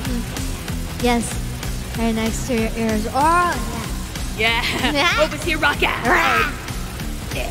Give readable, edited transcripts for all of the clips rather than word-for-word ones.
Yes, right next to your ears. Oh, yeah. Overseer rock out. Yeah.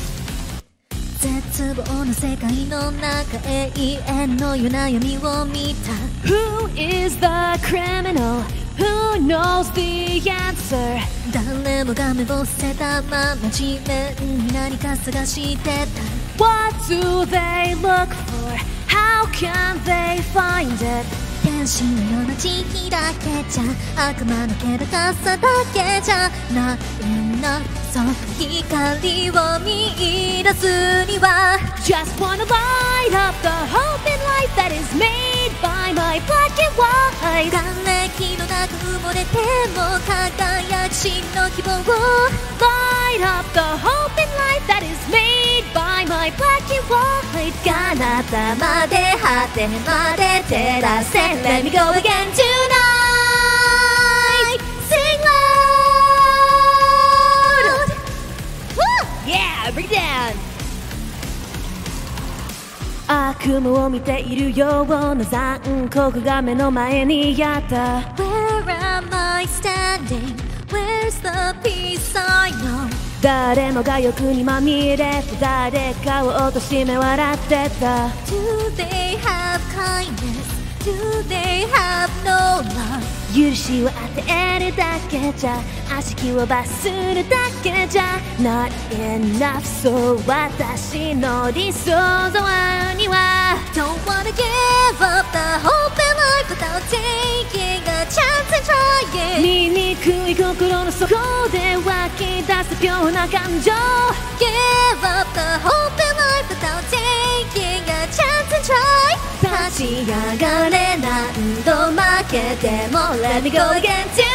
絶望の世界の中永遠の夜悩みを見た Who is the criminal? Who knows the answer? 誰もが目を伏せたまま地面に何か探してた What do they look for? How can they find it? 天使のような慈悲だけじゃ悪魔の気高さだけじゃないなそう光を見出すには Just wanna light up the hope in life that is made by my black and white 眼歴の中埋もれても輝く真の希望を Light up the hope in life that is made by my black and white 彼方まで果てまで照らせ Let me go again tonight Sing loud Yeah, bring it down 悪夢を見ているような残酷が目の前にあった Where am I standing? Where's the peace I know? 誰もが欲にまみれて誰かを貶め笑ってた Do they have kindness? Do they have no love? 許しを与えるだけじゃ悪しきを罰するだけじゃ Not enough そう私の理想像には Don't wanna give up the hope in life without taking a chance and trying 醜い心の底で湧き出す妙な感情 Give up the hope in life without taking a chance and try 立ち上がれ何度負けても Let me go again tonight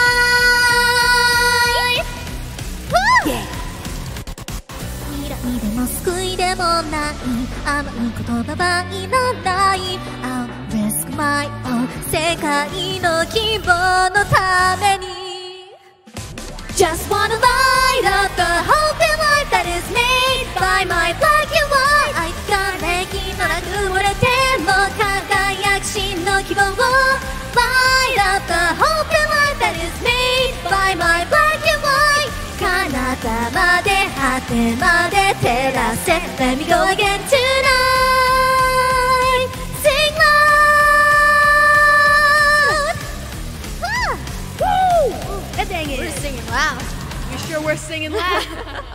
Yeah 未来でも救いでもない甘い言葉はいらない I'll risk my own 世界の希望のために Just wanna light up the hope in life that is made by my black and white 愛がれきのなく漏れても輝く真の希望を Light up the hope in life that is made by my black and white 彼方まで果てまで照らせ Let me go again tonight Sing loud Woo! Dang it. We're singing loud You sure we're singing loud?